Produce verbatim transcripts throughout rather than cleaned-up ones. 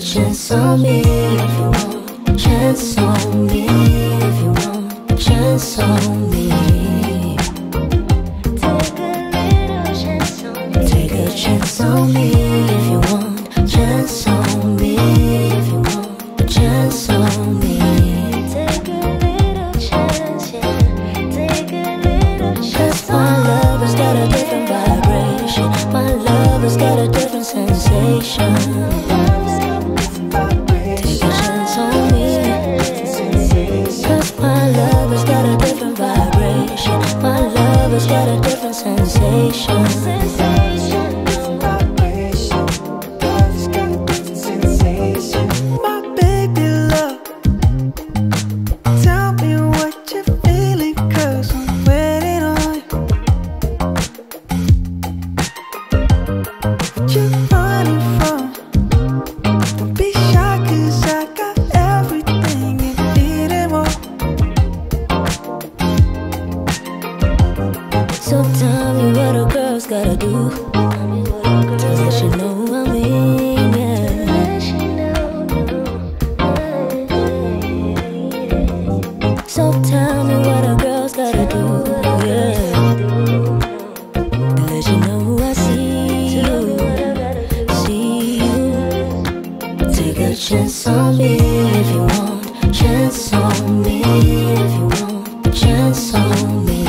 chance on me if you want. Chance on me if you want. Chance on me. Take a chance on me if you want. Chance on me if you want. Chance on me. Take a little chance, yeah. Take a little chance. 'Cause my love has got a different vibration. My love has got a different sensation. Take a chance on me. 'Cause my love has got a different vibration. My love has got a different sensation. So tell me what a girl's gotta do to let you know I'm in, yeah. So tell me what a girl's gotta do, yeah, to let you know I see you, see you. Take a chance on me if you want. Chance on me if you want. Chance on me.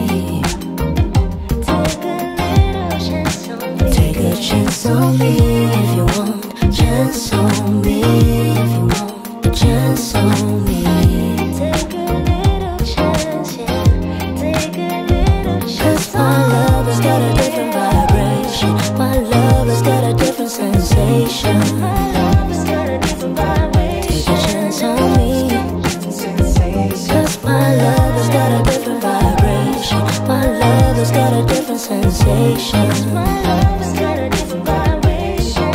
Chance on me if you want. Chance on me if you want. Chance on me. Take a little chance, yeah. Take a little chance. 'Cause my love has got a different vibration. My love has got a different sensation. My love has got a different vibration. Take a chance on me. 'Cause my love has got a different vibration. My love has got a different sensation. My love has got a different vibration.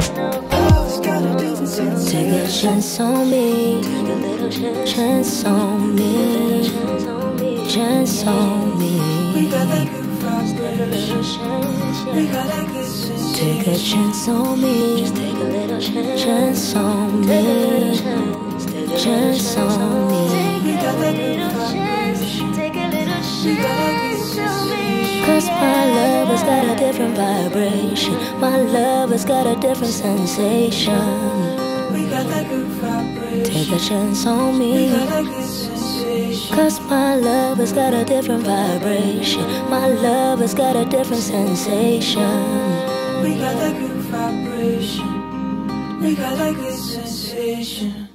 Take a chance on me. Chance on me. Chance on me. Take a chance on me. Chance on me. Chance on me. Take a little chance on me. 'Cause my love has got a different vibration. My love has got a different sensation. Take a chance on me. 'Cause my love has got a different vibration. My love has got a different sensation. We got that good vibration. We got that good sensation.